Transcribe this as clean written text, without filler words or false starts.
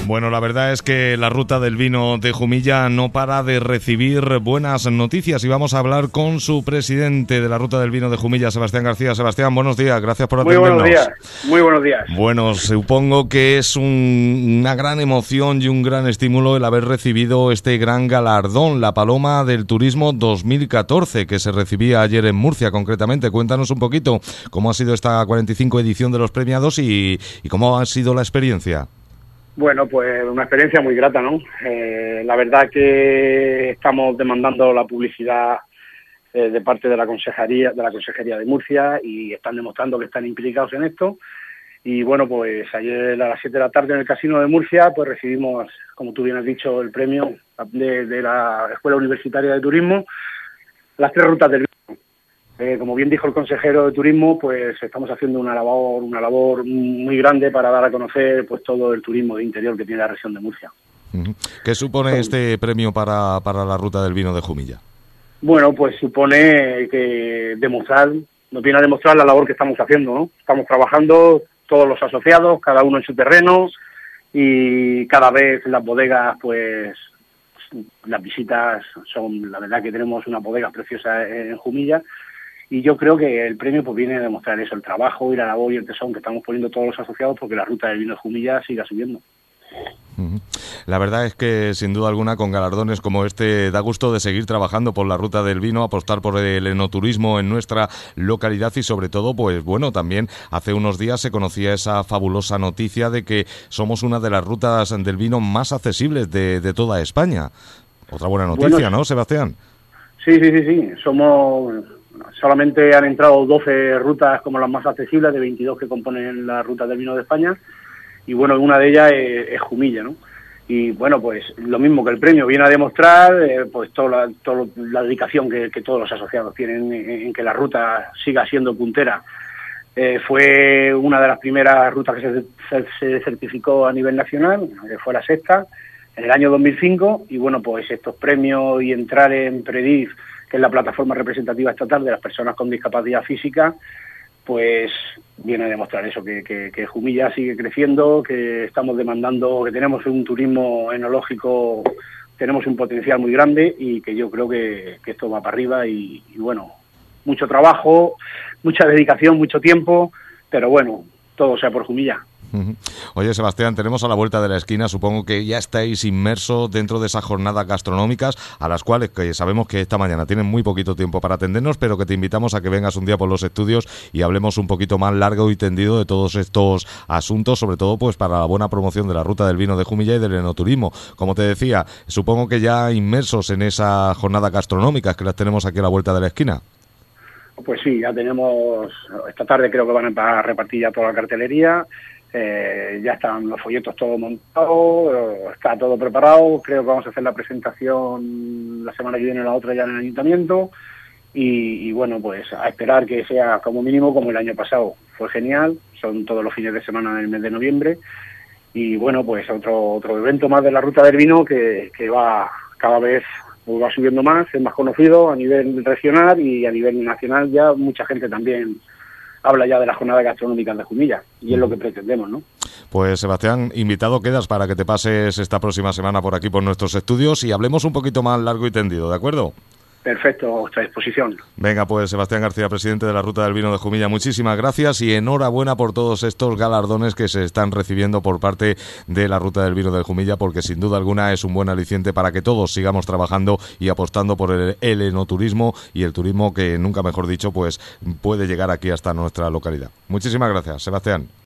Bueno, la verdad es que la ruta del vino de Jumilla no para de recibir buenas noticias y vamos a hablar con su presidente de la ruta del vino de Jumilla, Sebastián García. Sebastián, buenos días, gracias por atendernos. Muy buenos días. Bueno, supongo que es una gran emoción y un gran estímulo el haber recibido este gran galardón, la Paloma del Turismo 2014, que se recibía ayer en Murcia concretamente. Cuéntanos un poquito cómo ha sido esta 45 edición de los premiados y cómo ha sido la experiencia. Bueno, pues una experiencia muy grata, ¿no? La verdad que estamos demandando la publicidad de parte de la Consejería de Murcia y están demostrando que están implicados en esto. Y bueno, pues ayer a las 7 de la tarde en el Casino de Murcia, pues recibimos, como tú bien has dicho, el premio de la Escuela Universitaria de Turismo, las 3 rutas del vino. Como bien dijo el consejero de Turismo, pues estamos haciendo una labor muy grande para dar a conocer pues todo el turismo de interior que tiene la región de Murcia. ¿Qué supone este premio para la ruta del vino de Jumilla? Bueno, pues supone que nos viene a demostrar la labor que estamos haciendo, ¿no? Estamos trabajando todos los asociados, cada uno en su terreno, y cada vez las bodegas, pues las visitas son, la verdad que tenemos unas bodegas preciosas en Jumilla. Y yo creo que el premio pues viene a demostrar eso, el trabajo y la labor y el tesón que estamos poniendo todos los asociados porque la ruta del vino de Jumilla siga subiendo. La verdad es que sin duda alguna con galardones como este da gusto de seguir trabajando por la ruta del vino, apostar por el enoturismo en nuestra localidad y sobre todo, pues bueno, también hace unos días se conocía esa fabulosa noticia de que somos una de las rutas del vino más accesibles de toda España. Otra buena noticia, ¿no, Sebastián? Sí. Solamente han entrado 12 rutas como las más accesibles de 22 que componen la ruta del vino de España y bueno, una de ellas es Jumilla, ¿no? Y bueno, pues lo mismo que el premio viene a demostrar, pues toda la dedicación que todos los asociados tienen en que la ruta siga siendo puntera. Fue una de las primeras rutas que se certificó a nivel nacional, fue la sexta, en el año 2005 y bueno, pues estos premios y entrar en Predif, que es la plataforma representativa estatal de las personas con discapacidad física, pues viene a demostrar eso, que Jumilla sigue creciendo, que estamos demandando, que tenemos un turismo enológico, tenemos un potencial muy grande y que yo creo que esto va para arriba y bueno, mucho trabajo, mucha dedicación, mucho tiempo, pero bueno, todo sea por Jumilla. Oye, Sebastián, tenemos a la vuelta de la esquina, supongo que ya estáis inmersos dentro de esas jornadas gastronómicas a las cuales que sabemos que esta mañana tienen muy poquito tiempo para atendernos, pero que te invitamos a que vengas un día por los estudios y hablemos un poquito más largo y tendido de todos estos asuntos, sobre todo pues para la buena promoción de la ruta del vino de Jumilla y del enoturismo. Como te decía, supongo que ya inmersos en esas jornadas gastronómicas que las tenemos aquí a la vuelta de la esquina. Pues sí, ya tenemos, esta tarde creo que van a repartir ya toda la cartelería. Ya están los folletos todos montados, está todo preparado, creo que vamos a hacer la presentación la semana que viene o la otra ya en el ayuntamiento y bueno, pues a esperar que sea como mínimo como el año pasado, fue genial, son todos los fines de semana del mes de noviembre y bueno, pues otro evento más de la ruta del vino que va cada vez va subiendo más, es más conocido a nivel regional y a nivel nacional ya mucha gente también habla ya de las jornadas gastronómicas de Jumilla y es lo que pretendemos, ¿no? Pues Sebastián, invitado quedas para que te pases esta próxima semana por aquí por nuestros estudios y hablemos un poquito más largo y tendido, ¿de acuerdo? Perfecto, a vuestra disposición. Venga, pues Sebastián García, presidente de la Ruta del Vino de Jumilla, muchísimas gracias y enhorabuena por todos estos galardones que se están recibiendo por parte de la Ruta del Vino de Jumilla, porque sin duda alguna es un buen aliciente para que todos sigamos trabajando y apostando por el enoturismo y el turismo que, nunca mejor dicho, pues puede llegar aquí hasta nuestra localidad. Muchísimas gracias, Sebastián.